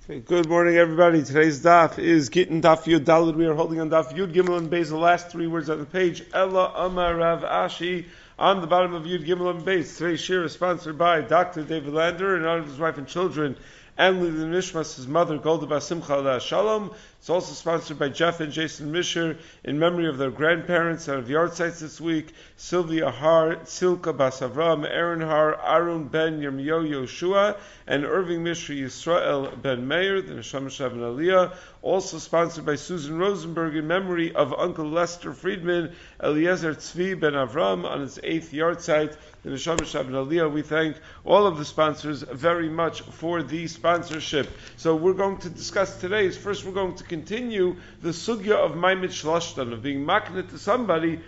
Okay, good morning, everybody. Today's daf is Gittin Daf Yud Daled. We are holding on Daf Yud Gimel and Beis, the last three words on the page. Ella Amar Rav Ashi on the bottom of Yud Gimel and Beis. Today's shir is sponsored by Dr. David Lander in honor of his wife and children, and the Nishmas, his mother, Golda Basimcha Aleh Shalom. It's also sponsored by Jeff and Jason Misher in memory of their grandparents out of yard sites this week: Sylvia Har, Silka Bas Avram, Aaron Har, Aaron Ben Yirmiyo Yoshua, and Irving Mishra Yisrael Ben Meir, the Neshama Shavan Aliyah. Also sponsored by Susan Rosenberg in memory of Uncle Lester Friedman, Eliezer Tzvi Ben Avram on his 8th yard site, the Neshama Shavan Aliyah. We thank all of the sponsors very much for the sponsorship. So we're going to discuss today. First, we're going to continue the sugya of Maimed Shlashtan, of being makneh to somebody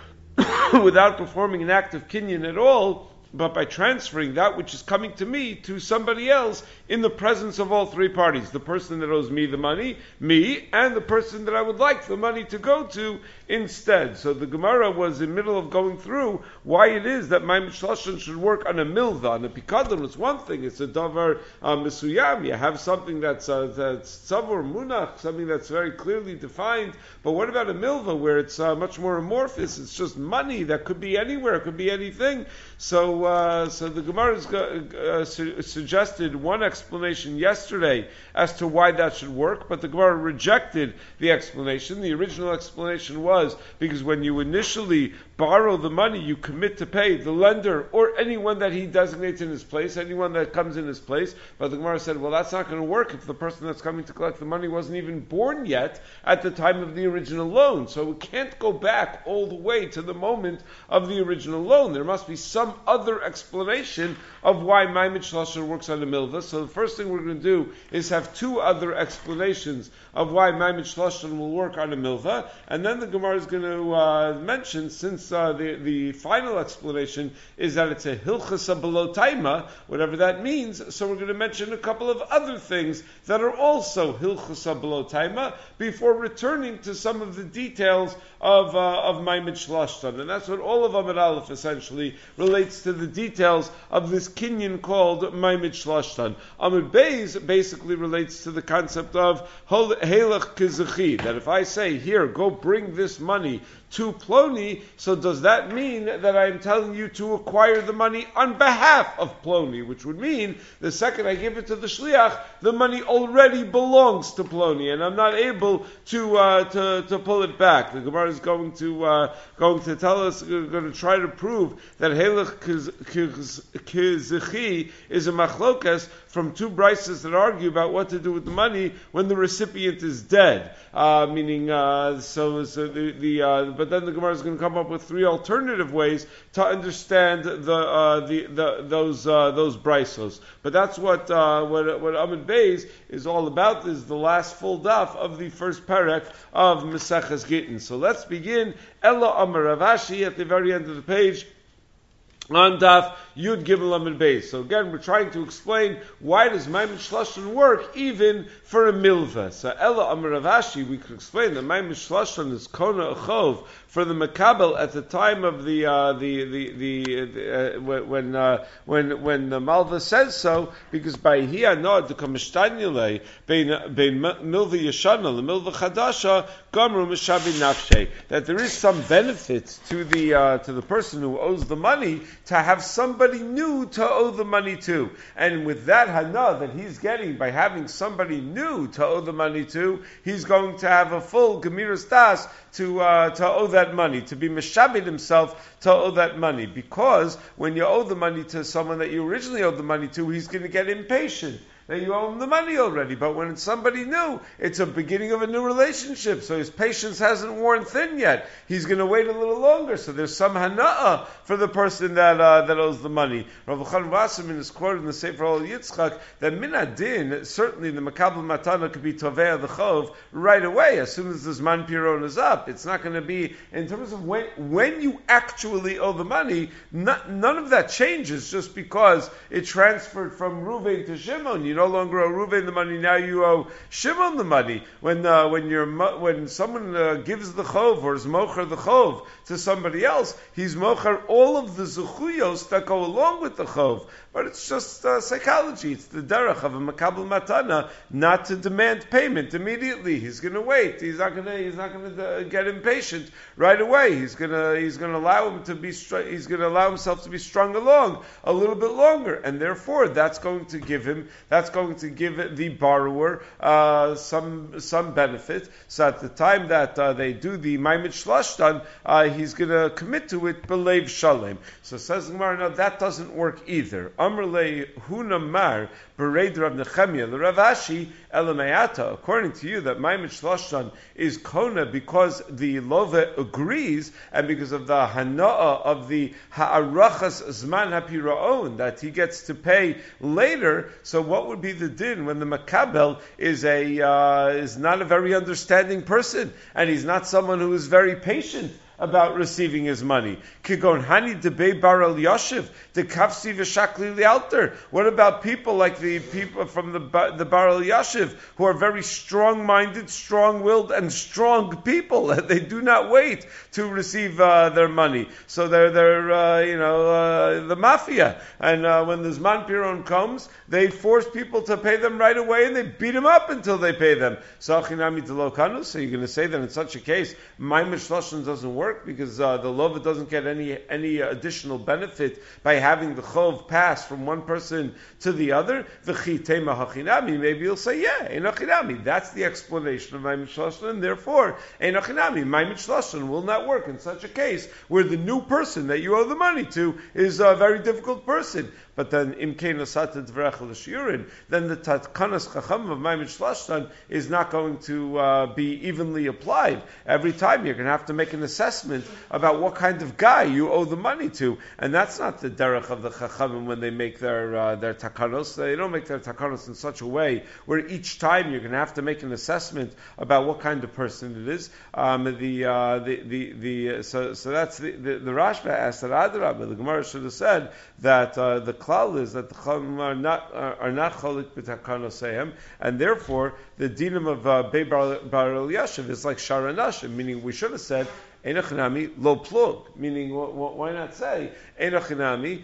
without performing an act of kinyan at all, but by transferring that which is coming to me to somebody else in the presence of all three parties. The person that owes me the money, me, and the person that I would like the money to go to instead. So the Gemara was in the middle of going through why it is that Maimed Shlashon should work on a milva. On a pikadon, it's one thing, it's a davar mesuyam. You have something that's tzavur munach, something that's very clearly defined. But what about a milva where it's much more amorphous? It's just money that could be anywhere, it could be anything. So the Gemara suggested one explanation yesterday as to why that should work, but the Gemara rejected the explanation. The original explanation was because when you initially borrow the money, you commit to pay the lender or anyone that he designates in his place, anyone that comes in his place. But the Gemara said, well, that's not going to work if the person that's coming to collect the money wasn't even born yet at the time of the original loan. So it can't go back all the way to the moment of the original loan. There must be some other explanation of why Maimed Shlashon works on the milva. So the first thing we're going to do is have two other explanations of why Maimed Shlashon will work on a milva, and then the Gemara is going to mention, since the final explanation is that it's a hilchasa below taima, whatever that means, so we're going to mention a couple of other things that are also hilchasa below taima before returning to some of the details of Maimed Shlashon. And that's what all of Amud Aleph essentially relates to, the details of this kinyan called Maimed Shlashon. Amud Beis basically relates to the concept of Helech Kizuchi, that if I say, here, go bring this money to Ploni, so does that mean that I'm telling you to acquire the money on behalf of Ploni, which would mean the second I give it to the Shliach, the money already belongs to Ploni, and I'm not able to pull it back. The Gemara is going to tell us, going to try to prove that Helech Kizuchi is a machlokas from two brises that argue about what to do with the money when the recipient is dead. But then the Gemara is going to come up with three alternative ways to understand those brisos. But that's what Amud Beis is all about. This is the last full daf of the first parak of Maseches Gittin. So let's begin. Ella Amar Rav Ashi at the very end of the page on daf Yud Gimel Amud Beis. So again, we're trying to explain why does Maimed Shlashon work even for a milva. So Ella Amar Rav Ashi, we could explain that Maimed Shlashon is Kona Achov for the Makabel at the time of when the Malva says so, because by Hiyanod the Kamishtanile bein Milva Yeshana the Milva Chadasha Gamru Mishabi Nafshe, that there is some benefit to the person who owes the money to have somebody new to owe the money to. And with that hana that he's getting by having somebody new to owe the money to, he's going to have a full Gemiras Das to owe that money, to be meshabed himself to owe that money. Because when you owe the money to someone that you originally owed the money to, he's going to get impatient that you owe him the money already. But when it's somebody new, it's a beginning of a new relationship. So his patience hasn't worn thin yet. He's going to wait a little longer. So there's some hana'ah for the person that owes the money. Rav Chanan Wasserman is quoted in the Sefer Al Yitzchak that min adin, certainly the makabel matana could be tovei the chov right away as soon as the zman piron is up. It's not going to be in terms of when you actually owe the money. None of that changes just because it transferred from Ruvain to Shimon. You no longer owe Reuven the money. Now you owe Shimon the money. When someone gives the chov or is mocher the chov to somebody else, he's mocher all of the zuchuyos that go along with the chov. But it's just psychology. It's the derech of a makabel matana not to demand payment immediately. He's going to wait. He's not going to get impatient right away. He's going to allow him to be. He's going to allow himself to be strung along a little bit longer, and therefore that's going to give the borrower some benefit. So at the time that they do the Maimid Shlashtan, he's going to commit to it belev shalem. So says Gemara, no, that doesn't work either. Amrle hunamar bereid Rav Nechemia the Rav Ashi elamayata. According to you, that Maimid Shlashtan is kona because the love agrees and because of the hanaa of the ha'arachas zman hapiraon that he gets to pay later. So what would be the din when the makabel is not a very understanding person and he's not someone who is very patient about receiving his money? Kigon hani debei baral yashiv the kafsi v'shakli lialter. What about people like the people from the baral yashiv who are very strong-minded, strong-willed, and strong people? They do not wait to receive their money. So they're the mafia. And when the Zman Piron comes, they force people to pay them right away, and they beat them up until they pay them. So achinami delokanu. So you're going to say that in such a case, Maimid Shlashon doesn't work because the lova doesn't get any additional benefit by having the chov pass from one person to the other. V'chitema hachinami. Maybe you'll say, yeah, einachinami. That's the explanation of Maimid Shlashon, and therefore einachinami. Maimid Shlashon will not work in such a case where the new person that you owe the money to is a very difficult person. But then imkein asata dvrech l'shiurin, then the tatkanas chacham of Maimid Shlashon is not going to be evenly applied. Every time you're going to have to make an assessment about what kind of guy you owe the money to, and that's not the derech of the chachamim when they make their takanos. They don't make their takanos in such a way where each time you're going to have to make an assessment about what kind of person it is. So that's the Rashba asked that Adarabah. The Gemara should have said that the klal is that the chachamim are not cholik b'takanosayim, and therefore the dinam of Bei Bar Yashiv is like Sharanashim, meaning we should have said Einachinami lo plug, meaning why not say Einachinami?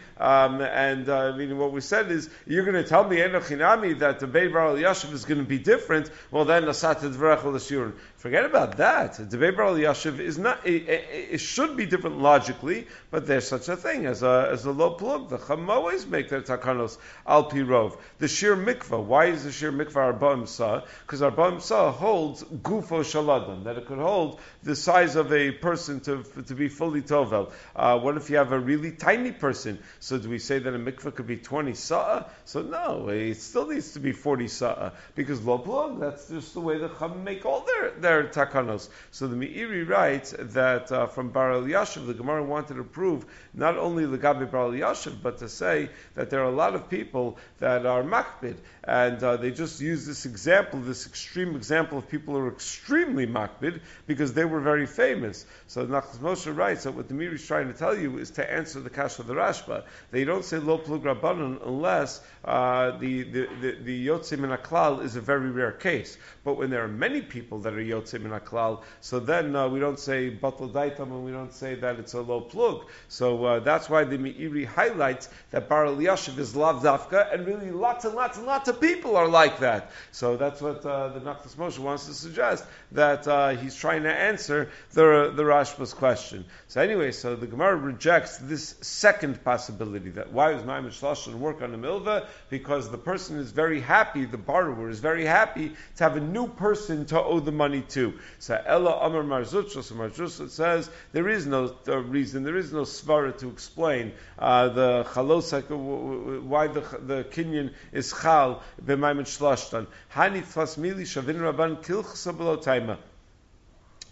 Meaning what we said is you're going to tell me Einachinami that the Bei Bar Yashiv is going to be different. Well, then Asat Dvarach l'Shurun. Forget about that. The Bei Bar Yashiv is not. It should be different logically, but there's such a thing as a lo plug. The Chacham always make their takanos al pi rov. The shir mikvah. Why is the shir mikvah arba imsa? Because arba imsa holds gufo shaladam, that it could hold the size of a person to be fully tovel. What if you have a really tiny person? So do we say that a mikvah could be 20 sa'ah? So no, it still needs to be 40 sa'ah because lo plug. That's just the way the Chacham make all their takanos. So the Meiri writes that from Bar Yashiv, the Gemara wanted to prove not only Legabe Bar Yashiv, but to say that there are a lot of people that are makbid, and they just use this example, this extreme example of people who are extremely makbid because they were very famous. So Nachas Moshe writes that what the Meiri is trying to tell you is to answer the kasha of the Rashba. They don't say lo plug rabbanon unless the yotzei min haklal is a very rare case. But when there are many people that are yotzei min haklal, so then we don't say batal daitam and we don't say that it's a lo plug. So that's why the Meiri highlights that Bar Yashiv is lav dafka, and really lots and lots and lots of people are like that. So that's what the Nachas Moshe wants to suggest, that he's trying to answer the Rashba's question. So anyway, so the Gemara rejects this second possibility, that why does Maimid Shlashon work on a milva? Because the person is very happy, the borrower is very happy to have a new person to owe the money to. So Ella Amar Marzutra, so Marzutra says there is no reason, there is no svara to explain the chalosak, why the kinyan is chal b'Maimid Shlashon. Hani tfas mili shavin rabban kilchsa below taima.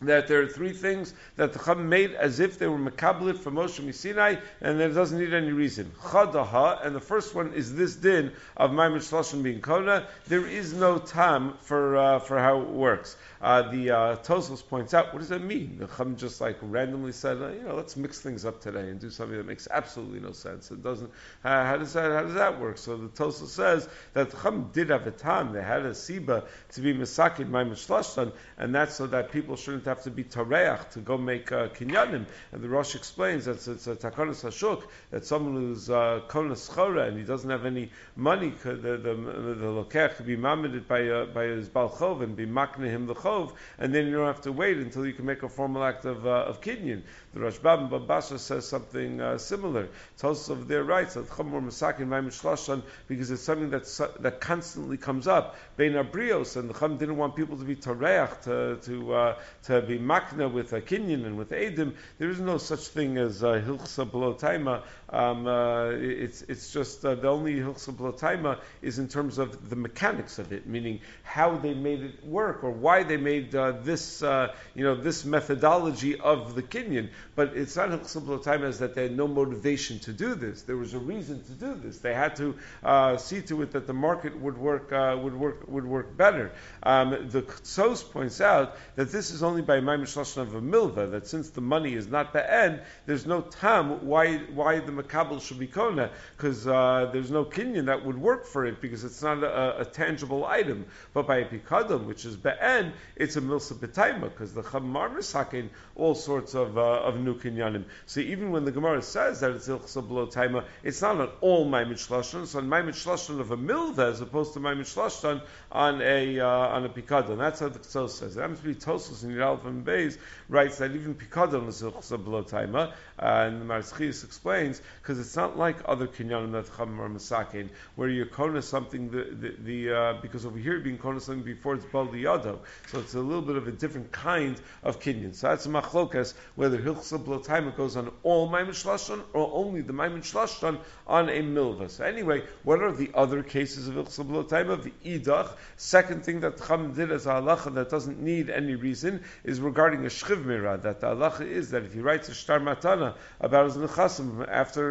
that there are three things that the Chum made as if they were makablit from Moshe Sinai, and that it doesn't need any reason. Chadaha, and the first one is this din of Maimed Shloshen being Kona. There is no tam for how it works. The Tosfos points out, what does that mean? The Chum just like randomly said, let's mix things up today and do something that makes absolutely no sense. It doesn't. How does that work? So the Tosfos says that the Chum did have a tam. They had a siba to be Mesakid Maimed Shloshen, and that's so that people shouldn't have to be tareach to go make kinyanim. And the Rosh explains that it's a takonas hashuk, that someone who's konas chora and he doesn't have any money, the lokech could be mamided by his balchov and be makne him the chov, and then you don't have to wait until you can make a formal act of kinyan. The Rashbam Babasha says something similar. Tells us of their rights that Chumor Masakin Maimed Shloshan, because it's something that constantly comes up. Bein Abrios, and the Chum didn't want people to be tareach to be makna with a kinyan and with edim. There is no such thing as hilchsa below taima. It's just the only hilchsa below taima is in terms of the mechanics of it, meaning how they made it work or why they made this methodology of the kinyan. But it's not hilchsa below taima as that they had no motivation to do this. There was a reason to do this. They had to see to it that the market would work better. The Tzos points out that this is only by Maimed Shloshen of a milva, that since the money is not be'en, there's no tam why the makabel should be kona, because there's no kinyan that would work for it, because it's not a tangible item. But by a pikadon, which is be'en, it's a milsa b'taima, because the chamar misakin all sorts of new kinyanim. So even when the Gemara says that it's ilchsa below taima, it's not on all Maimed Shloshen, it's on Maimed Shloshen of a milva as opposed to Maimed Shloshen on a pikadon. That's how the Tzos says. It happens to be Tosfos in Yalf and Beis writes that even pikadon is ilchsa below taima, and the Marzchius explains because it's not like other kinyanim that Chum are masakin, where you're kona something because over here you're being kona something before it's bal liyado, so it's a little bit of a different kind of kinyan. So that's a machlokas whether hilchsa below taima goes on all Maimed Shloshen or only the Maimed Shloshen on a milva. So anyway, what are the other cases of ilchsa below taima? The idach. Second thing that Chum did as a halacha that doesn't need any reason is regarding a shchiv mirah, that the halacha is that if he writes a shtar matana about his nechasim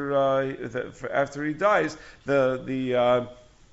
after he dies, the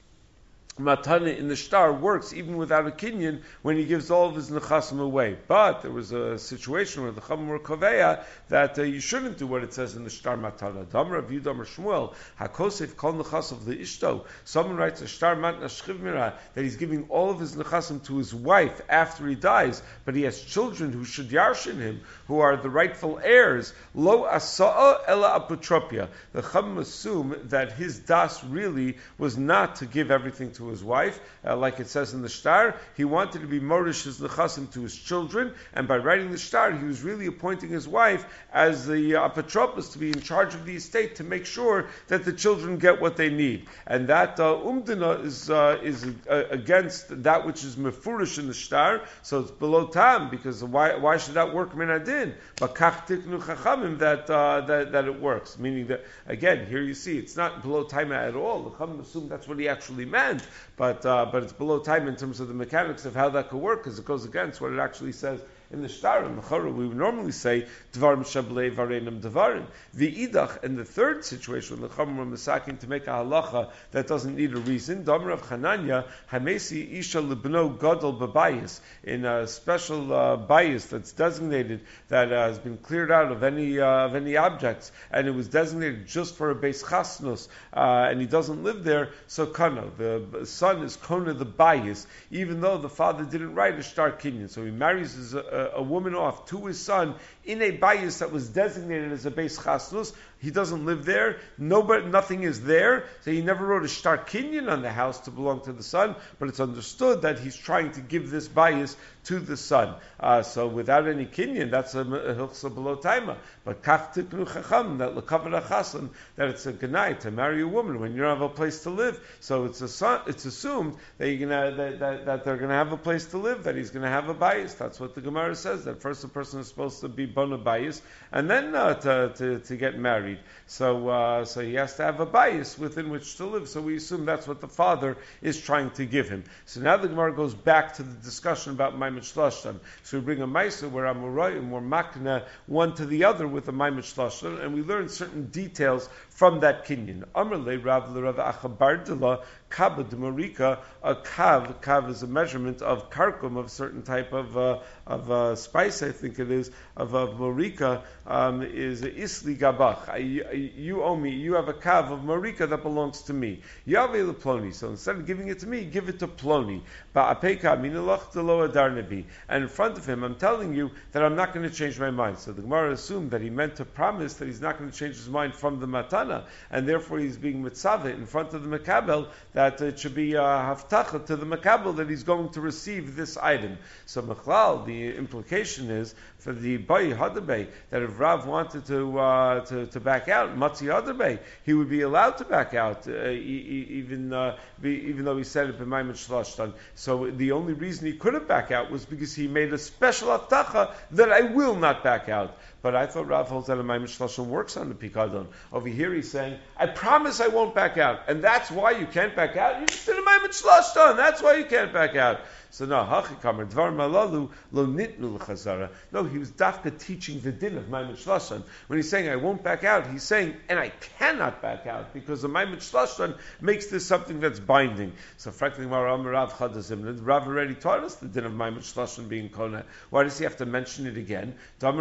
matana in the shtar works even without a kinyan when he gives all of his nechasim away. But there was a situation where the Chum were koveya that you shouldn't do what it says in the shtar matana. Damar Rav Yudam or Shmuel hakosef kol nechasav leishto. Someone writes a shtar matna shchiv mirah that he's giving all of his nechasim to his wife after he dies, but he has children who should yarshin him, who are the rightful heirs. Lo asa'a ela apotropia. The Chum assume that his das really was not to give everything to his wife, like it says in the shtar. He wanted to be morish his nechasim to his children, and by writing the shtar, he was really appointing his wife as the apotropos to be in charge of the estate to make sure that the children get what they need. And that umdina is against that which is mefurish in the shtar, so it's below tam, because why should that work minadin? But kach tiknu chachamim that it works, meaning that again here you see it's not below time at all. The chachamim assume that's what he actually meant. But it's below time in terms of the mechanics of how that could work, because it goes against what it actually says in the shtar. In the chorah, we would normally say dvarim shablei varenim dvarim. The idach, and the third situation, when the chum were masakin to make a halacha that doesn't need a reason. Damar of Hananya hamesi isha libno gadol babayis, in a special bias that's designated that has been cleared out of any objects, and it was designated just for a beis chasnus, and he doesn't live there. So kana, the son is kona the bias, even though the father didn't write a shtar kinyan. So he marries a woman off to his son in a bias that was designated as a beis chasnus. He doesn't live there. Nothing is there. So he never wrote a shtar kinyan on the house to belong to the son, but it's understood that he's trying to give this bias to the son. So without any kinyan, that's a hilchsa below taima. But kach tiknu chacham, that l'kavod hachasan, that it's a genai to marry a woman when you don't have a place to live. So it's assumed that that they're gonna have a place to live, that he's gonna have a bias. That's what the Gemara says, that first a person is supposed to be bona bias, and then to get married. married. So he has to have a bias within which to live. So we assume that's what the father is trying to give him. So now the Gemara goes back to the discussion about Maimed Shlashtan. So we bring a Maisa where Amorayim were makna one to the other with a Maimed Shlashtan, and we learn certain details from that kinyan. Amrle Rav L'Rav Achabardila Kaba de Marika, a kav is a measurement of karkum, of certain type of spice, I think it is, of marika, is isli gabach. You owe me, you have a kav of marika that belongs to me. Yave Ploni, so instead of giving it to me, give it to Ploni. And in front of him, I'm telling you that I'm not going to change my mind. So the Gemara assumed that he meant to promise that he's not going to change his mind from the matana, and therefore he's being mitzaveh in front of the makabel, that it should be haftacha to the makabel that he's going to receive this item. So Mechlal, the implication is for the Bayi Hadabay, that if Rav wanted to back out, Matzi Hadabay, he would be allowed to back out, even though he said it b'mayim shlashtan. So the only reason he couldn't back out was because he made a special haftacha that I will not back out. But I thought Rav holds that a Maimed Shlashon works on the Pikadon. Over here he's saying, I promise I won't back out. And that's why you can't back out. You just did a Maimed Shlashon. That's why you can't back out. So no, Hachikamer, Dvar Malalu, Lo Nitnu L'Chazara. No, he was dafka teaching the din of Maimed Shlashon. When he's saying, I won't back out, he's saying, and I cannot back out, because the Maimed Shlashon makes this something that's binding. So frankly, Rav Rav already taught us the din of Maimed Shlashon being Kona. Why does he have to mention it again?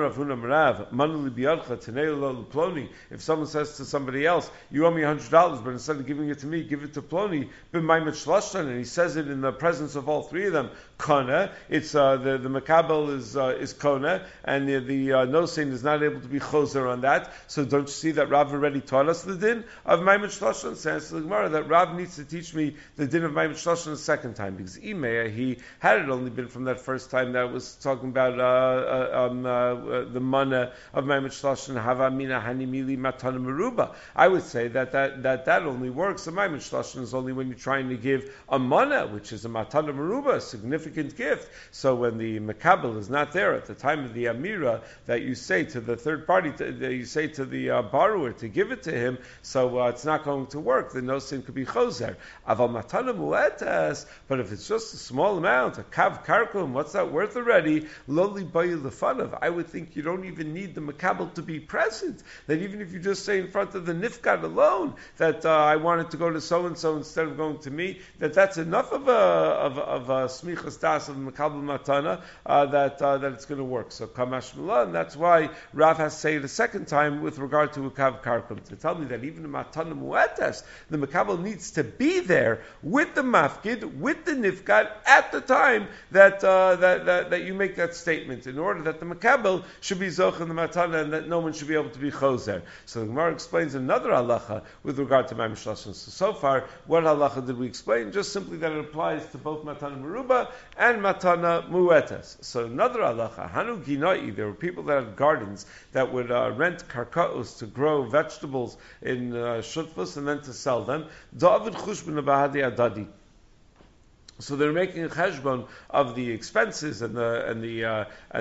If someone says to somebody else, you owe me $100, but instead of giving it to me, give it to Ploni, and he says it in the presence of all three of them, Kona, it's the makabel is Kona, and the nosein is not able to be choser on that. So don't you see that Rav already taught us the din of Maimed Shlashon? Says the Gemara that Rav needs to teach me the din of Maimed Shlashon a second time, because Imei, he had it only been from that first time that was talking about the mana of Maimed Shlashon, Hava Mina Hanimili Matana Meruba. I would say that only works. The Maimed Shlashon is only when you're trying to give a mana, which is a Matana Meruba, a significant gift. So when the Makabel is not there at the time of the Amira, that you say to the third party, that you say to the borrower to give it to him, so it's not going to work. The nosin could be choser. Aval Matana Muetas, but if it's just a small amount, a kav karkum, what's that worth already? Loli bayi lefanav. I would think you don't even need the makabel to be present. That even if you just say in front of the nifkat alone that I wanted to go to so and so instead of going to me, that's enough of a smichas das of makabel matana that it's going to work. So kamash milah, and that's why Rav has to say it a second time with regard to a kav karkum to tell me that even the matana muetas, the makabel needs to be there with the mafkid, with the nifkat at the time that you make that statement, in order that the makabel should be zoch in the matana and that no one should be able to be choser. So the Gemara explains another halacha with regard to Maimed Shlashon. So far, what halacha did we explain? Just simply that it applies to both matana meruba and matana muetas. So another halacha, hanu ginai, there were people that had gardens that would rent karkaos to grow vegetables in shutfus and then to sell them. David chushbun bahadi adadi. So they're making a cheshbon of the expenses and the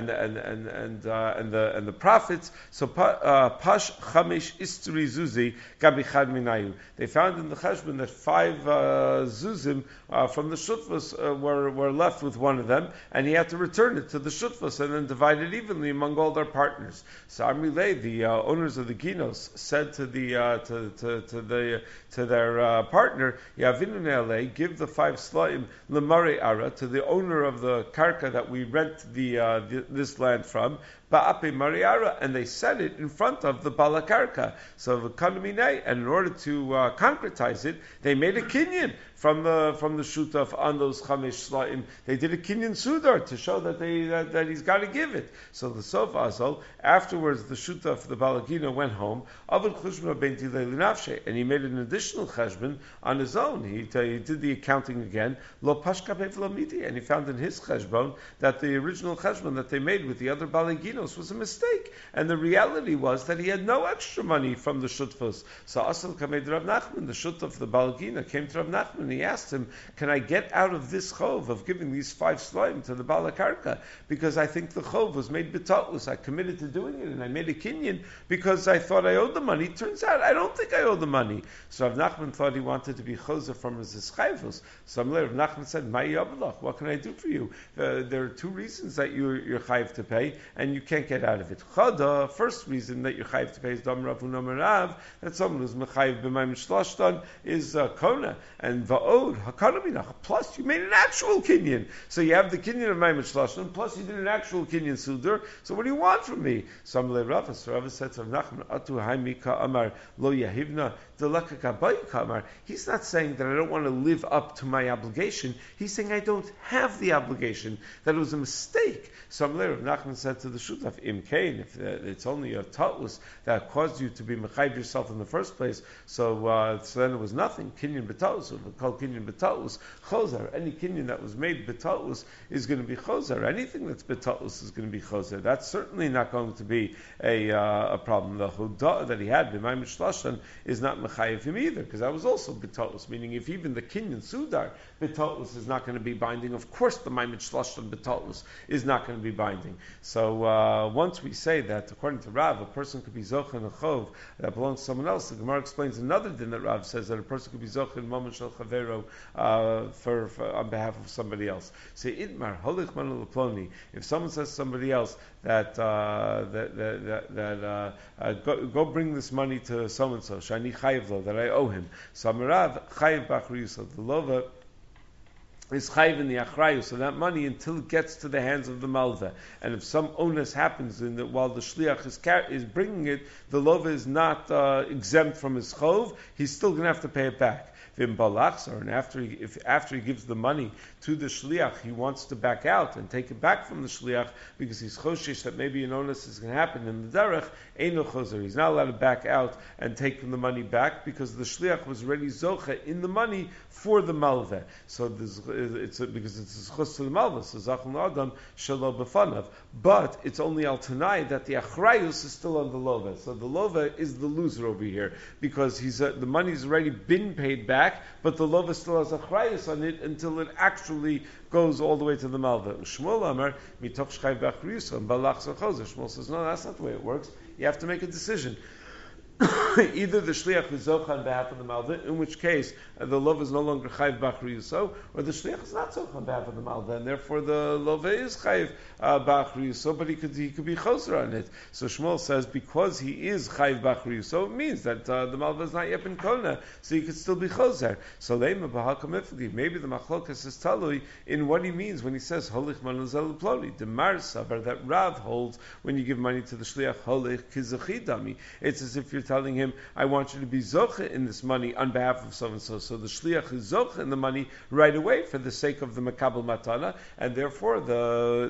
profits. So pash chamish istri zuzi gabichad minayu. They found in the cheshbon that 5 zuzim from the shutfus were left with one of them, and he had to return it to the shutfus and then divide it evenly among all their partners. So Amrilei, the owners of the ginos, said to their partner, Yavinu ne'alei, give the 5 slaim Lemare Ara, to the owner of the karka that we rent this land from, Ba'ape Mariara, and they said it in front of the Balakarka. So the Kanamine, and in order to concretize it, they made a kinyan from the shutaf on those chamesh slaim. They did a kinyan sudar to show that he's got to give it. So the sof azal, afterwards the shutaf, the balagina, went home. Avod chushma ben tilei linafshe, and he made an additional cheshbon on his own. He did the accounting again. Lo pashka miti, and he found in his cheshbon that the original cheshbon that they made with the other balagina Balginos was a mistake, and the reality was that he had no extra money from the Shutfos. So Asal Kamed Rav Nachman, the Shut of the Balgina, came to Rav Nachman and he asked him, can I get out of this chov of giving these 5 slime to the Balakarka? Because I think the chov was made betatlus. I committed to doing it and I made a kinyan because I thought I owed the money. Turns out I don't think I owe the money. So Rav Nachman thought he wanted to be chozer from his chayvus. So Rav Nachman said, "Mai yablach, what can I do for you? There are 2 reasons that you're chayiv to pay, and you can't get out of it. Chada, first reason that you're chayiv to pay is dam Rav Unam Rav, that someone who's mechayiv b'mayim shlashtan is kona, and va'od hakanaminach. Plus, you made an actual kinyan, so you have the kinyan of mayim shlashtan. Plus, you did an actual kinyan sudur. So what do you want from me?" So Rav said to Rav Nachman, "Atu haimika amar lo yahivna." He's not saying that I don't want to live up to my obligation. He's saying I don't have the obligation, that it was a mistake. So Rav Nachman said to the Shutaf, Im Kain, if it's only a tatlus that caused you to be mechayiv yourself in the first place, so then it was nothing. Kinyan betatlus, called kinyan betatlus, chozer. Any kinyan that was made betatlus is going to be chozer. Anything that's betatlus is going to be chozer. That's certainly not going to be a problem. The hudah that he had, b'mayim shlashtan, is not mechayiv him either, because that was also betatlus, meaning if even the kinyan sudar betatlus is not going to be binding, of course the mayim shlashtan betatlus is not going to be binding. So once we say that, according to Rav, a person could be zoch in a chov that belongs to someone else, the Gemara explains another din that Rav says, that a person could be zoch in mammon shel chavero for on behalf of somebody else. Say itmar holich man leploni. If someone says to somebody else that go bring this money to so and so, shani chayiv lo, that I owe him. So Amarav chayiv b'achri yusod, the lova is chayiv in the achrayus, so that money until it gets to the hands of the malva. And if some onus happens in that while the shliach is bringing it, the lova is not exempt from his chov, he's still going to have to pay it back. And after he gives the money to the shliach, he wants to back out and take it back from the shliach because he's choshish that maybe an onus is going to happen in the derech. Eino chozer. He's not allowed to back out and take the money back because the shliach was already zocha in the money for the malveh. So because it's chos to the malveh. So zachon adam shelo b'fanav. But it's only al tanai that the achrayus is still on the lova. So the lova is the loser over here because the money's already been paid back. But the lova still has a chrayus on it until it actually goes all the way to the malva. Shmuel Amar mitoch shchayv b'achriyus and balach zochozer. Shmuel says, no, that's not the way it works. You have to make a decision. Either the shliach is zocha on behalf of the malva, in which case the lova is no longer chayv b'achriyuso, or the shliach is not zocha on behalf of the malva, and therefore the lova is chayv b'achriyuso, but he could be choser on it. So Shmuel says because he is chayv b'achriyuso, it means that the malva is not yet been kona, so he could still be choser. So leima b'hakam ifli, maybe the machlokas is talui in what he means when he says holich manazal ploni. The Mar Savar that Rav holds when you give money to the shliach holich kizachidami. It's as if you're telling him, I want you to be zocha in this money on behalf of so and so. So the shliach is zocha in the money right away for the sake of the makabel matana, and therefore the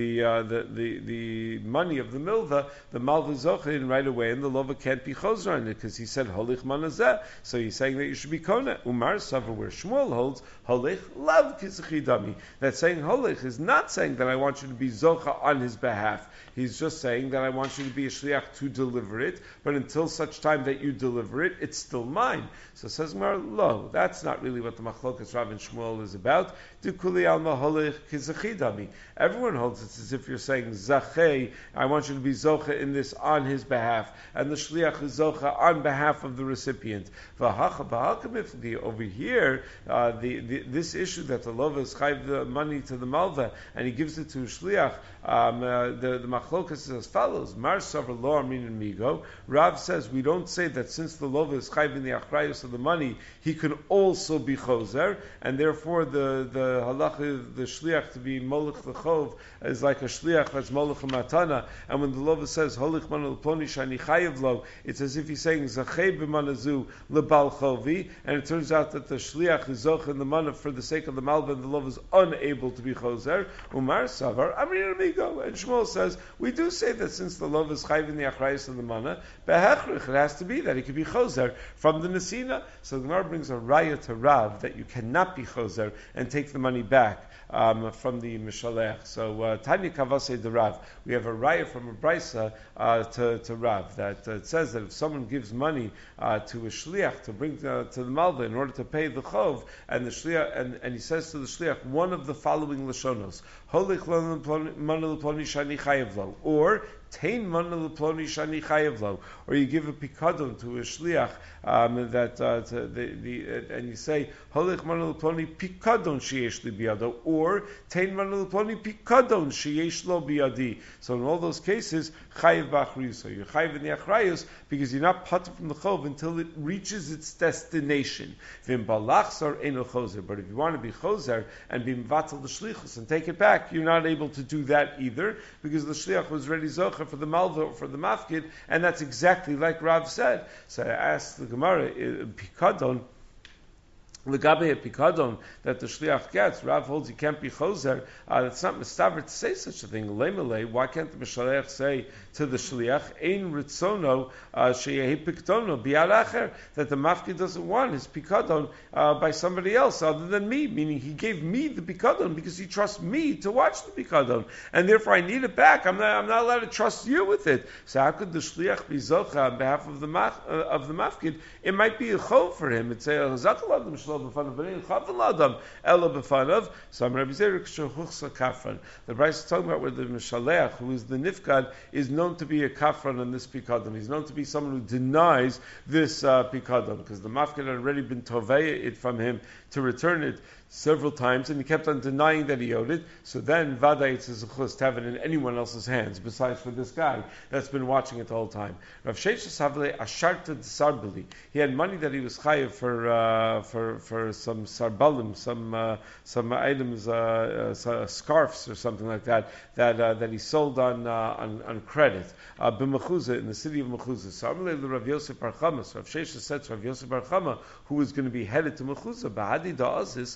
money of the milva, the malva zocha in right away, and the lova can't be chozer on it because he said holich manazeh. So he's saying that you should be kona. Umar Savar, where Shmuel holds holich lav kizachidami. That saying holich is not saying that I want you to be zocha on his behalf. He's just saying that I want you to be a shliach to deliver it, but until such time that you deliver it, it's still mine. So says Mar, lo, that's not really what the machlokas Rav and Shmuel is about. Dukuli al maholich kizachidami. Everyone holds it's as if you're saying zachei, I want you to be zocha in this on his behalf, and the shliach is zocha on behalf of the recipient. Over here, this issue that the lova is chayv the money to the malva and he gives it to a shliach, the machlokas is as follows: Mar Savar lo armin and migo. Rav says we don't say that since the lova is chayv in the achrayus of the money, he can also be chozer, and therefore the halacha, the shliach to be molech the chov is like a shliach that's molech matana. And when the lova says holich man l'ploni shani chayev lo, it's as if he's saying zachei b'manazu lebal chovi, and it turns out that the shliach is zoch in the mana for the sake of the malva, and the lova is unable to be chozer. Umar Savar amrin amigo, and Shmuel says we do say that since the lova is chayv in the achrayus of the mana, behechrich it has has to be that he could be choser from the Nesina. So the Gemara brings a raya to Rav that you cannot be choser and take the money back from the Mishalech. So Tanya Kavase de Rav, we have a raya from a brisa to Rav that it says that if someone gives money to a shliach to bring to the malva in order to pay the chov, and the shliach and he says to the shliach one of the following lashonos, holich mana l'ploni shani chayev lo, or Tain mana l'ploni shani chayev lo, or you give a pikadon to a shliach and you say holich mana l'ploni pikadon sheyesh li biyado, or Tain mana l'ploni pikadon sheyesh lo biyadi. So in all those cases, chayev b'achriyus. So you're chayev in the achrayus because you're not patur from the chov until it reaches its destination. V'im balachzar eno choser. But if you want to be choser and be mvatal the shlichus and take it back, you're not able to do that either because the shliach was ready zocher for the malva or for the mafkid, and that's exactly like Rav said. So I asked the Gemara, pikadon, Legabe pikadon that the shliach gets, Rav holds he can't be choser. It's not mistaver to say such a thing. Lemelei, why can't the mishalech say to the shliach, ein ritzono sheyehi pikdono bi'al acher, that the mafkid doesn't want his pikadon by somebody else other than me, meaning he gave me the pikadon because he trusts me to watch the pikadon, and therefore I need it back. I'm not allowed to trust you with it. So how could the shliach be zocha on behalf of the mafkid? It might be a chov for him. It's a zakaladim so Rabbi Zerik Shehuchsa Kafran. The Bryce is talking about where the Mishaleach, who is the Nifkad, is known to be a Kafran on this Pikadon. He's known to be someone who denies this Pikadon, because the Mafkid had already been Toveya it from him to return it several times, and he kept on denying that he owed it. So then, Vada it's a chus to have it in anyone else's hands, besides for this guy that's been watching it the whole time. Rav Sheshes Havle Asharta Sarbali. He had money that he was chayav for some sarbalim, some items, scarves or something like that he sold on credit. B'Mechuzah, in the city of Mechuzah. So Amalei Rav Yosef Bar Chama. So Rav Sheshes said to Rav Yosef Bar Chama, who was going to be headed to Mechuzah, Bahadi Da'asis,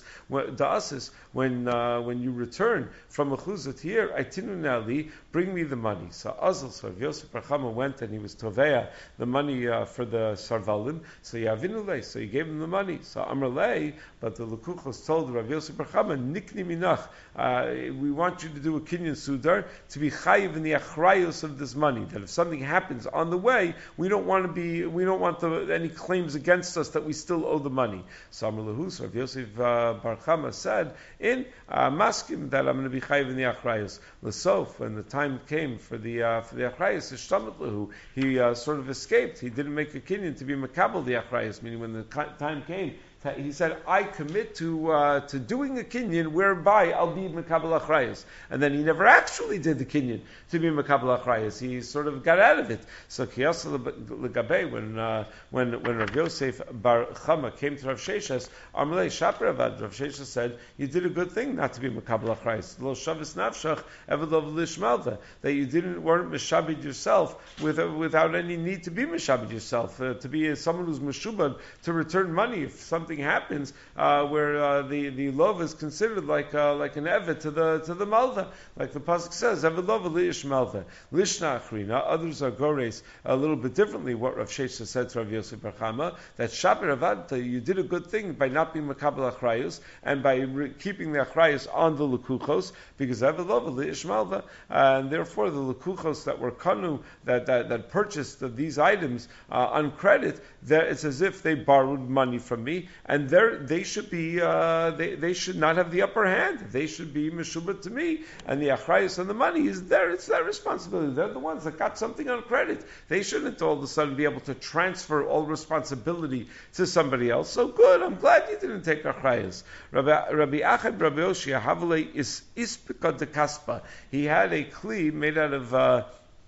when you return from Mechuzah here, Aitinu Nali, bring me the money. So Azal, so Yosef Bar Chama went and he was Toveya the money for the Sarvalim. So Yavinulei, so he gave him the money. So Amrlei, but the Lekuchos told Rav Yosef Bar Chama, Nikni Minach, we want you to do a Kinyan Sudar to be chayiv in the achrayos of this money. That if something happens on the way, we don't want any claims against us that we still owe the money. So Amrlehus, Rav Yosef Bar Chama said, in maskim that I'm going to be chayiv in the achrayos. L'sof, when the time came for the achrayos, ishtamat lehu, he sort of escaped. He didn't make a kinyan to be makabel the achrayos, meaning when the time came, he said, I commit to doing a kinyan whereby I'll be Makabal Achrayas. And then he never actually did the kinyan to be Makabal Achrayas. He sort of got out of it. So Kiyasa Legabe, when Rav Yosef Bar Chama came to Rav Sheshes, Amalei Shapravad, Rav Sheshes said, you did a good thing not to be Makabal Achrayas. Lo Shavis Nafshach, Evelov Lishmalva, that you weren't Meshabid yourself without any need to be Meshabid yourself, to be someone who's Meshubad, to return money if something happens where the love is considered like an evet to the malva, like the pasuk says, evet lova liish malva lishna achrina. Others are gores a little bit differently. What Rav Sheshes said to Rav Yosef Bar Chama, that shaper avadta, you did a good thing by not being makabel achrayus and by keeping the achrayus on the lekuchos, because evet lova liish malva, and therefore the lekuchos that were kanu that purchased these items on credit, it's as if they borrowed money from me. And they should be they should not have the upper hand. They should be meshubat to me, and the achrayus on the money is there. It's their responsibility. They're the ones that got something on credit. They shouldn't all of a sudden be able to transfer all responsibility to somebody else. So good. I'm glad you didn't take achrayus. Rabbi Achad Rabbi Yoshia Havale is ispika de kaspa. He had a kli made out of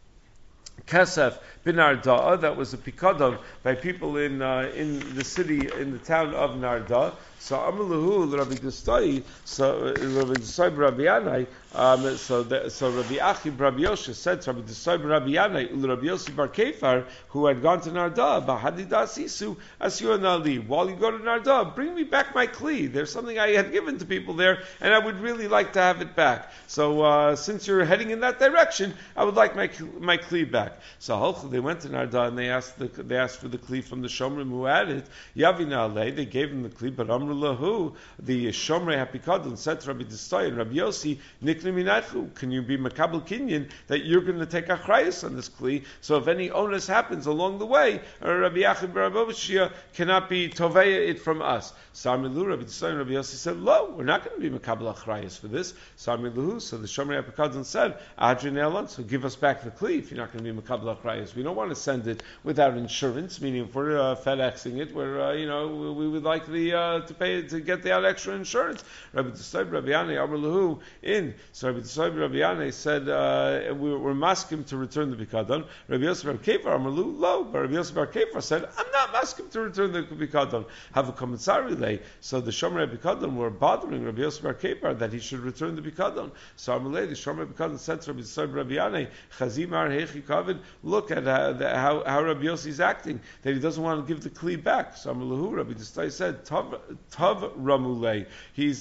Kesef bin Arda, that was a pikadon by people in the city, in the town of Narda. So Amalahu Rabbi Gustai, so Rabbi Gustai Rabbi Yanai, so Rabbi Achi Rabbi Yosha said to Rabbi Gustai Rabbi Yanai, Rabbi Yossi Bar Kefar, who had gone to Narda, Bahadidas Isu Asyu Nali. While you go to Narda, bring me back my kli. There's something I had given to people there, and I would really like to have it back. So since you're heading in that direction, I would like my kli back. So they went to Narda and they asked for the kli from the Shomrim who had it. Yavina Ale, they gave him the kli, but Amr Lahu, the Shomrei Hapikadon, said to Rabbi Distai and Rabbi Yossi, Nikni Minachu, can you be Makabel Kinyan that you're going to take achrayus on this kli? So if any onus happens along the way, Rabbi Yachid Bar Abba cannot be toveya it from us. Sarmilu, Rabbi Distai and Rabbi Yossi said, "Lo, we're not going to be Makabel achrayus for this." Sarmilu, so the Shomrei Hapikadon said, Adrin Elon, so give us back the kli if you're not going to be Makabel achrayus. We don't want to send it without insurance, meaning if we're FedExing it, we would like to pay to get the extra insurance. Rabbi Tzayb Rabbi Yanai Amar Lahu in. So Rabbi Tzayb Rabbi Yanai said we're masking to return the Bikadon. Rabbi Yosef Bar Kefar Amar Lahu lo. But Rabbi Yosef Bar Kefar said I'm not masking to return the Bikadon. Have a commissary lay. So the Shomer Bikadon were bothering Rabbi Yosef Bar Kefar that he should return the Bikadon. So Amalei the Shomer Bikadon said to Rabbi Tzayb Rabbi Yanai Chazimar Hechi Kavod. Look at how Rabbi Yossi is acting, that he doesn't want to give the kli back. So Amar Lahu Rabbi Tzayb said Tav Ramulei. He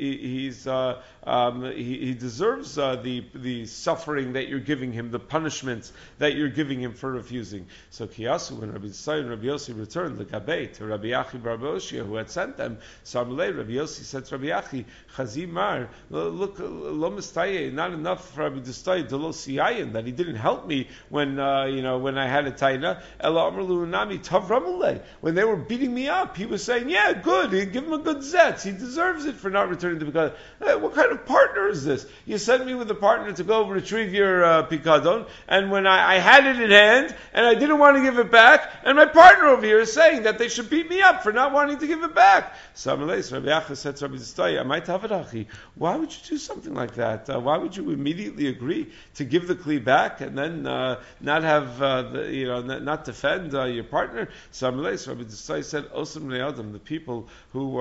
deserves the suffering that you're giving him, the punishments that you're giving him for refusing. So Kiyasu, when Rabbi Tzayb and Rabbi Yossi returned the Gabay to Rabbi Achi Bar Boshia, who had sent them, so Amalei Rabbi Yossi said to Rabbi Achi, Chazimar, look, lo mistaye, not enough for Rabbi Tzayb to lo siyayin, that he didn't help me when I had a taina. Ela Amar Lu Nami Tav Ramulei. When they were beating me up, he was saying, yeah, good, give him a good zetz. He deserves it for not returning the Pikadon. Hey, what kind of partner is this? You sent me with a partner to go retrieve your Pikadon, and when I had it in hand, and I didn't want to give it back, and my partner over here is saying that they should beat me up for not wanting to give it back. So Rabbi Acha said to Rabbi Tzayb, Amai Tavadachi, why would you do something like that? Why would you immediately agree to give the kli back and then not have not defend your partner? So Rabbi Tzayb said, Osam Ne'adam, the people who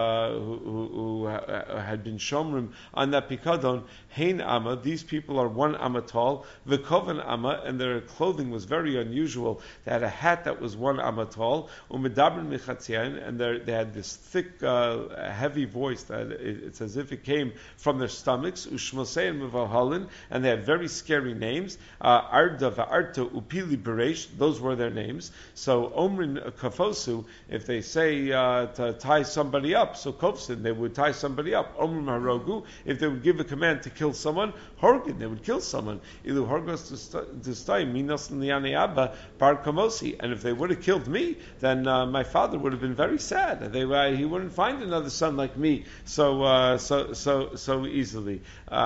had been shomrim on that pikadon, hein amma, these people are 1 amma tall, v'kovan amma, and their clothing was very unusual. They had a hat that was 1 amma tall, umedabrin mechatzian, and they had this thick, heavy voice that it's as if it came from their stomachs, ushmosein mevahalin, and they had very scary names, arda va'arta upili beresh, those were their names. So omrin kafosu, if they say to tie somebody up, so kofsin, they would tie somebody up. Omrim harogu, if they would give a command to kill someone, horgin, they would kill someone. Ilu horgos dustai minos niyane abba bar kamosi, and if they would have killed me, then my father would have been very sad. He wouldn't find another son like me so easily.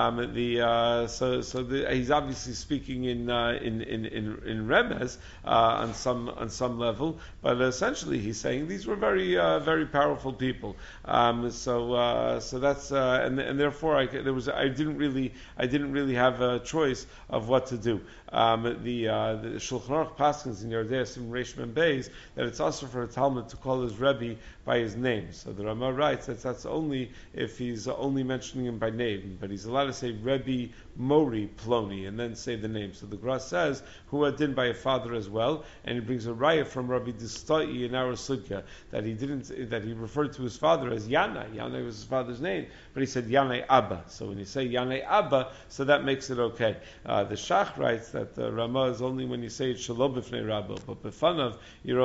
He's obviously speaking in remez on some level, but essentially he's saying these were very very powerful people. So that's and therefore I didn't really have a choice of what to do. The Shulchan Aruch paskins in Yerdei Sim Reish Mem Beis that it's also for a Talmud to call his Rebbe by his name. So the Rama writes that that's only if he's only mentioning him by name, but he's allowed to say Rebbe Mori Ploni and then say the name. So the Gra says who had din by a father as well, and he brings a raya from Rabbi Distai in our sugya that he referred to his father as Yanai. Yanai was his father's name, but he said Yanai Abba. So when you say Yanai Abba, so that makes it okay. The Shach writes that the Rama is only when you say it Shalom b'fnei Rabba, but b'fanav you're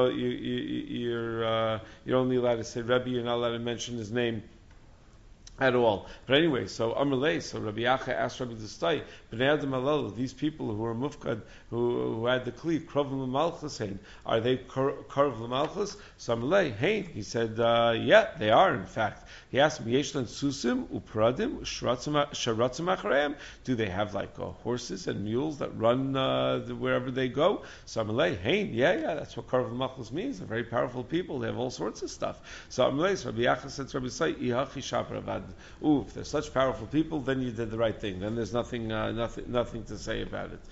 only allowed to say Rebbe. You're not allowed to mention his name at all. But anyway, so Amalei, so Rabbi Acha asked Rabbi Distai, B'nei Adam Alel, these people who were mufkad, who had the kli, Krav l'malchus hein, are they Krav l'malchus? So Amalei, hein, he said, yeah, they are in fact. He asked me, Yeshlan susim upradim sharatzim achareim? Do they have like horses and mules that run wherever they go? So Amalei, hein, yeah, that's what Krav l'malchus means. They're very powerful people. They have all sorts of stuff. So Amalei, so Rabbi Acha said to Rabbi Distai, Ihachi shabravad. if they're such powerful people, then you did the right thing. Then there's nothing to say about it.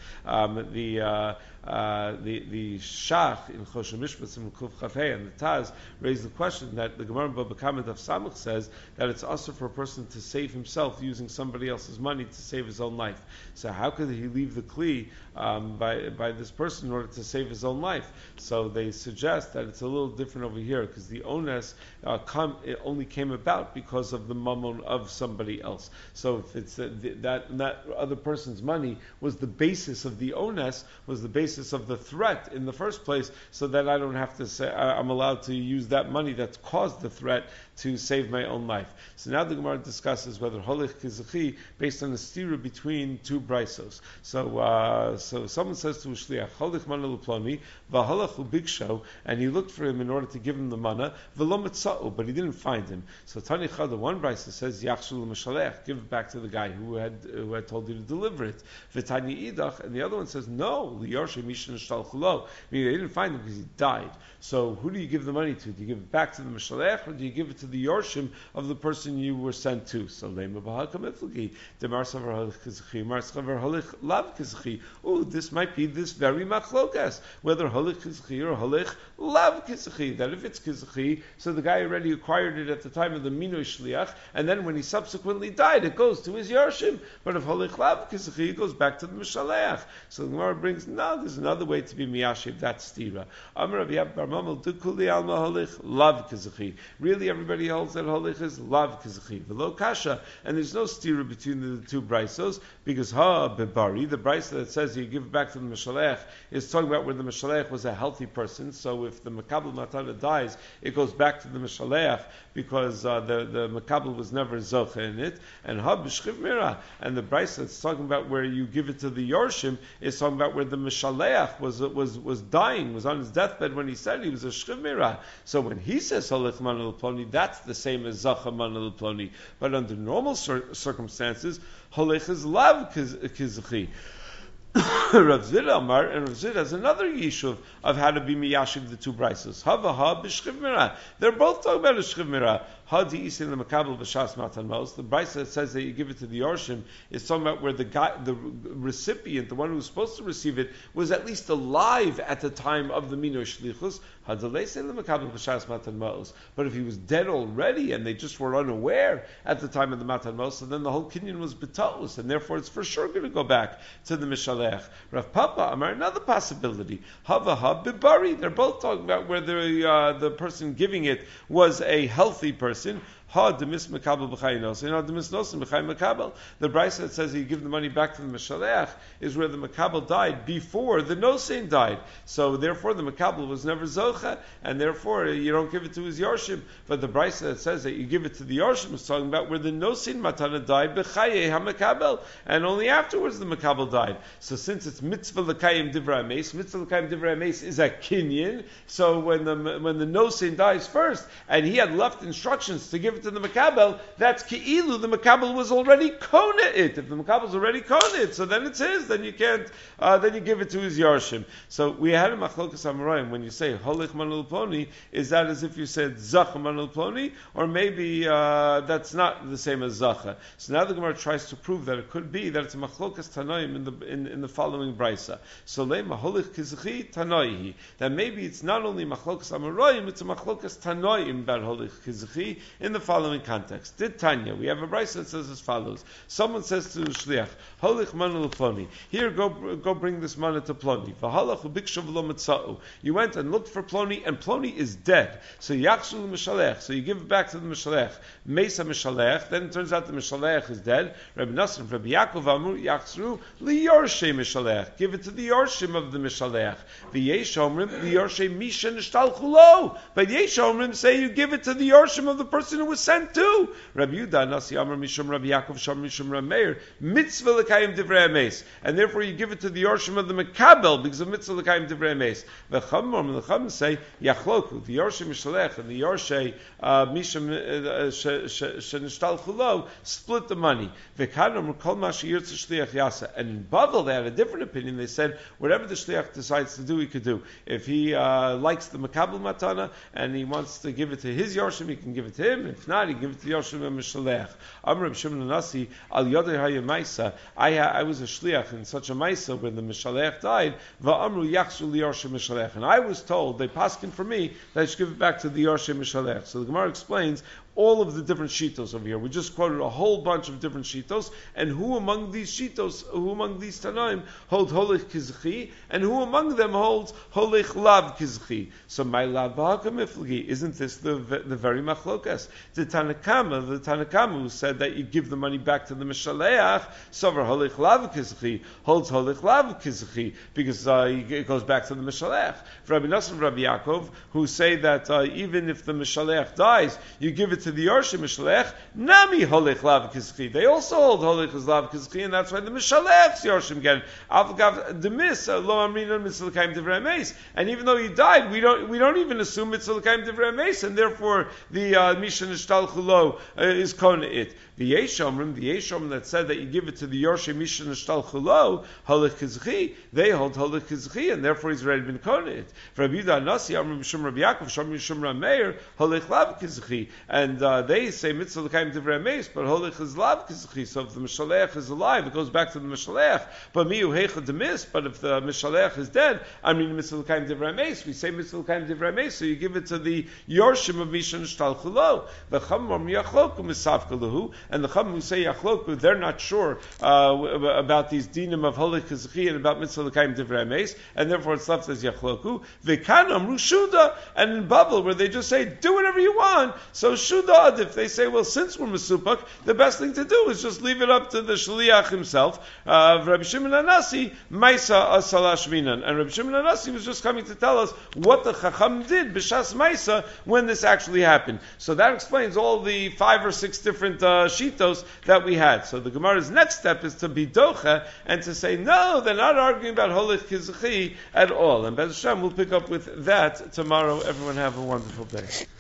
The Shach in Choshen Mishpatim Kuf Chafei and the Taz raised the question that the Gemara Baba Kamed of Samach says that it's also for a person to save himself using somebody else's money to save his own life. So how could he leave the Kli by this person in order to save his own life? So they suggest that it's a little different over here because the ones it only came about because of the mammon of somebody else. So if it's that other person's money was the basis of the ones, was the basis of the threat in the first place, so that I don't have to say I'm allowed to use that money that's caused the threat to save my own life. So now the Gemara discusses whether holich kizachi based on the stira between two braisos. So someone says to a shliach, holich mana l'ploni v'halach ubiksho, and he looked for him in order to give him the mana v'lo mitza'u, but he didn't find him. So Tani Chada, one brisa says yachshul l'mashalech, give it back to the guy who had told you to deliver it. V'tani idach, and the other one says no, liyarshe mishan shtalchulo, meaning they didn't find him because he died. So who do you give the money to? Do you give it back to the mashalech, or do you give it to the yorshim of the person you were sent to? So lema b'hakam iflagi demar savar holich kizachi, mar savar holich lav kizachi. Oh, this might be this very machlokas, whether holich kizachi or holich lav kizachi. That if it's kizachi, so the guy already acquired it at the time of the minoi shliach, and then when he subsequently died, it goes to his yorshim. But if holich lav kizachi, it goes back to the mashalech. So the Gemara brings, no, there's another way to be miyashiv. That's stira. Amar Rav Yab Bar Mamel dukuli alma holich lav kizachi. Really, everybody holds that holich is lav kizachi. V'lo kasha, and there's no stira between the two braisos, because bebari, the brisa that says you give it back to the mashalech, is talking about where the mashalech was a healthy person. So if the makabel matana dies, it goes back to the mashalech because the makabel was never zocha in it. And b'shchiv mira, and the brisa that's talking about where you give it to the yorshim is talking about where the mashalech was dying, was on his deathbed when he said he was a shchiv mira. So when he says holich mana l'ploni, that's the same as zacha mana l'ploni. But under normal circumstances, holich is lav kizachi. Rav Zira Amar, and Rav Zira has another yishuv of how to be miyashiv the two brises. Hava b'shchiv mira. They're both talking about a shchiv mira. Hadi isin the makabel b'shas matan mos. The brisa that says that you give it to the yorshim is talking about where the recipient, the one who was supposed to receive it, was at least alive at the time of the minor shlichus. Hadalei say the makabel b'shas matan mos. But if he was dead already and they just were unaware at the time of the matan mos, so then the whole kinyan was betalus, and therefore it's for sure going to go back to the mishalech. Rav Papa Amar, another possibility. Hava bibari. They're both talking about where the person giving it was a healthy person. The brisa that says that you give the money back to the Mashalech is where the Makabel died before the Nosein died. So therefore the Makabel was never Zocha, and therefore you don't give it to his Yorshim. But the brisa that says that you give it to the Yorshim is talking about where the Nosein Matana died, B'chaye HaMakabel, and only afterwards the Makabel died. So since it's Mitzvah L'Kayim Divrei Ames, Mitzvah L'Kayim Divrei Ames is a Kinyan, so when the Nosein dies first, and he had left instructions to give it to the Makabel, that's Ki'ilu, the Makabel was already Kona it. If the Makabel's already Kona it, so then it's his, then you can't, then you give it to his Yarshim. So we had a Machlokas Amoraim, when you say Holich Manul Ploni, is that as if you said Zacha Manul Ploni, or maybe that's not the same as Zacha. So now the Gemara tries to prove that it could be that it's a Machlokas Tanoim in the following Brisa. So Lema Holich Kizachi Tanoihi. That maybe it's not only Machlokas Amoraim, it's a Machlokas Tanoim about Holich Kizachi in the following context. Did Tanya, we have a brisa that says as follows. Someone says to the shliach, Holich mana l'ploni. Here, go bring this mana to Ploni. V'halach u'bikshav lo mitza'u. You went and looked for Ploni, and Ploni is dead. So yachshul l'mishalech. So you give it back to the mishalech. Mesa mishalech. Then it turns out the mishalech is dead. Rabbi Nassim, Rabbi Yaakov Amru yachsru liyorshe mishalech. Give it to the yorshim of the mishalech. V'yesh omrim liyorshe misha nishtalchulo. But yesh omrim say you give it to the yorshim of the person who was sent to. Rabbi Yudah Nasi Amar Mishum Rabbi Yaakov Sham Mishum Rabbi Meir Mitzvah L'Kayim Divrei Ames, and therefore you give it to the Yorshim of the Makabel because of Mitzvah L'Kayim Divrei Ames. The Chacham say Yachloku, the Yorshim Mishalech and the Yorshay Mishum Shenishtal Chulo split the money. V'Kadam Kol Mashi Yirtz Shliach Yasa, and in Bavel they had a different opinion. They said whatever the Shliach decides to do, he could do. If he likes the Makabel Matana and he wants to give it to his Yorshim, he can give it to him. If If not, he give it to Yoshim and Mishalech. Amr Shimon Nasi al Yodei Hayamaisa. I was a shliach in such a maisa when the Mishalech died. Va'amru Yachsu liYoshim Mishalech, and I was told they paskin for me that I should give it back to the Yoshim Mishalech. So the Gemara explains all of the different shitos over here. We just quoted a whole bunch of different shitos, and who among these shitos, who among these Tanaim hold Holich Kizchi, and who among them holds Holich Lav Kizchi. So my Lav B'Hakamiflgi, isn't this the very machlokas? The Tanakama who said that you give the money back to the Mishaleach, Sover Holich Lav Kizchi, holds Holich Lav Kizchi, because it goes back to the Mishaleach. Rabbi Nassim and Rabbi Yaakov, who say that even if the Mishaleach dies, you give it to the Yorshim Mishalech, Nami Holich Lav Kizchi. They also hold Holich Lav Kizchi, and that's why the Mishalech's Yorshim get it. Avgav Demis Lo Amrina Mitzvah Divrei Meis. And even though he died, we don't even assume Mitzvah Divrei Meis, and therefore the Mishan Ishtalchu Lo is Kona it. The Yeshomrim that said that you give it to the Yorshim Mishan Ishtalchu Lo Holich Kizchi, they hold Holich Kizchi, and therefore he's already been Kona it. For Rabbi Yehuda Nasi Amrim Shum Rabbi Yaakov Shom Shum Rameir Holich Lav Kizchi, and they say mitzvah l'kayim divrei meis, but holich is lav kizchi. So if the mishalech is alive, it goes back to the mishalech. But miu heicha demis. But if the mishalech is dead, I mean mitzvah l'kayim divrei meis. We say mitzvah l'kayim divrei meis, so you give it to the yorshim of mishan shtalchu lo. The chamor miyachloku misavka lahu, and the chamor who say yachloku, they're not sure about these dinim of holich kizchi and about mitzvah l'kayim divrei meis, and therefore it's left as yachloku. V'kan amru shuda, and in Babel where they just say do whatever you want. So Shudad, if they say, well, since we're Mesupak, the best thing to do is just leave it up to the Shaliach himself. Rabbi Shimon Anasi, Maisa Asalash Minan. And Rabbi Shimon Anasi was just coming to tell us what the Chacham did, B'Shas Maisa, when this actually happened. So that explains all the 5 or 6 different shitos that we had. So the Gemara's next step is to be docha and to say, no, they're not arguing about Holich Kizchi at all. And Bez Hashem, we'll pick up with that tomorrow. Everyone have a wonderful day.